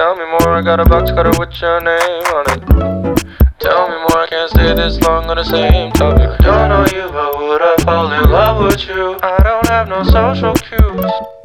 Tell me more, I got a box cutter with your name on it. Tell me more, I can't stay this long on the same topic. Don't know you, but would I fall in love with you? I don't have no social cues.